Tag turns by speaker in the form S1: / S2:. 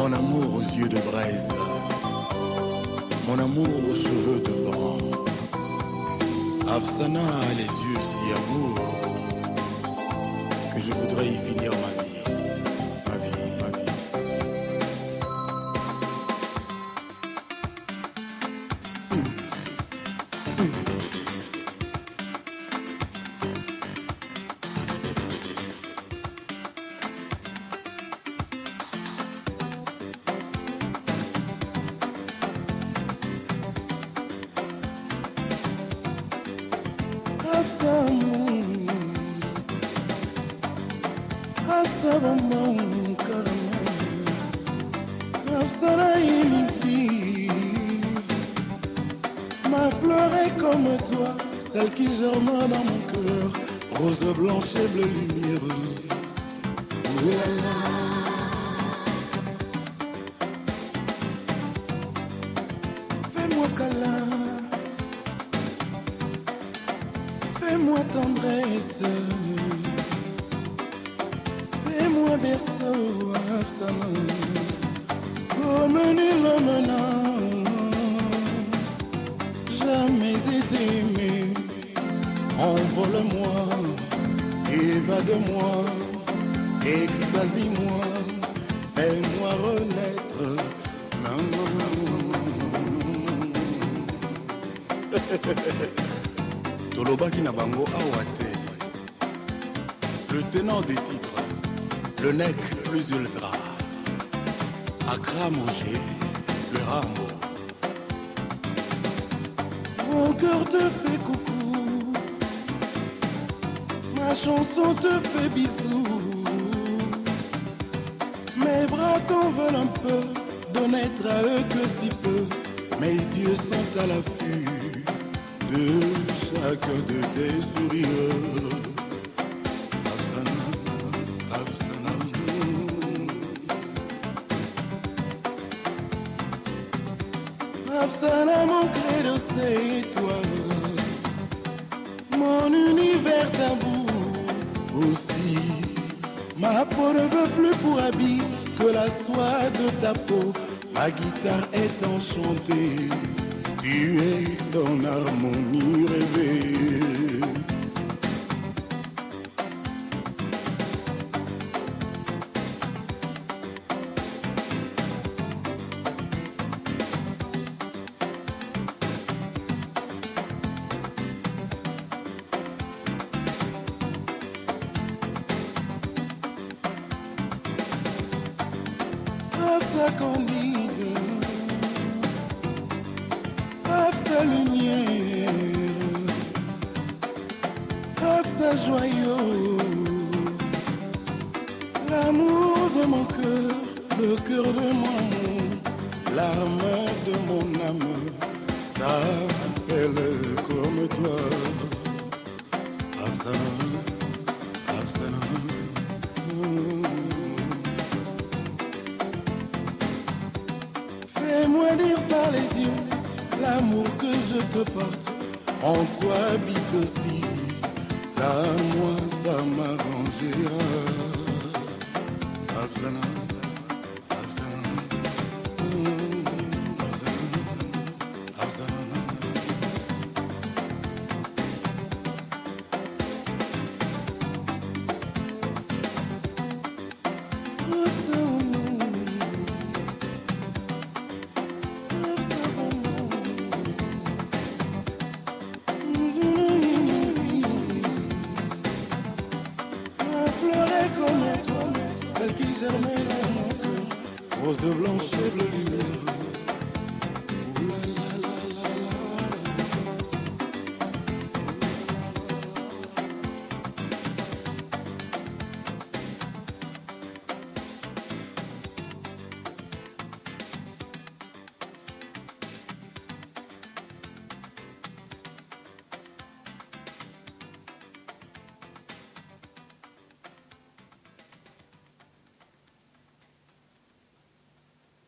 S1: Mon amour aux yeux de braise, mon amour aux cheveux de vent. Afsana a les yeux si amour que je voudrais y finir ma vie, ma vie, ma vie.
S2: Ma fleur est comme toi, celle qui germe dans mon cœur, rose blanche et bleu lumière. Fais-moi câlin, fais-moi tendresse, fais-moi berceau, comme nul homme n'a jamais été aimé. Envole-moi, évade-moi, extasie-moi, fais-moi renaître.
S1: Tolobaki na bango awate. Le tenant des titres, le nec plus ultra. Accra Mouché, le rameau.
S2: Mon cœur te fait coucou, ma chanson te fait bisou. Mes bras t'en veulent un peu, de n'être à eux que si peu. Mes yeux sont à l'affût de chacun de tes sourires. Afsana, mon credo, c'est toi. Mon univers tabou aussi. Ma peau ne veut plus pour habit que la soie de ta peau. Ma guitare est enchantée, tu es son harmonie rêvée. Afsa candide, Afsa lumière, Afsa joyau, l'amour de mon cœur, le cœur de mon amour, l'arme de mon âme, s'appelle comme toi. Afsa, Afsa. Fais-moi dire par les yeux l'amour que je te porte. En toi habite aussi, là moi ça m'arrangera. Afsana, Afsana, Afsana, Afsana. Celle qui germait dans mon cœur, rose blanche et bleu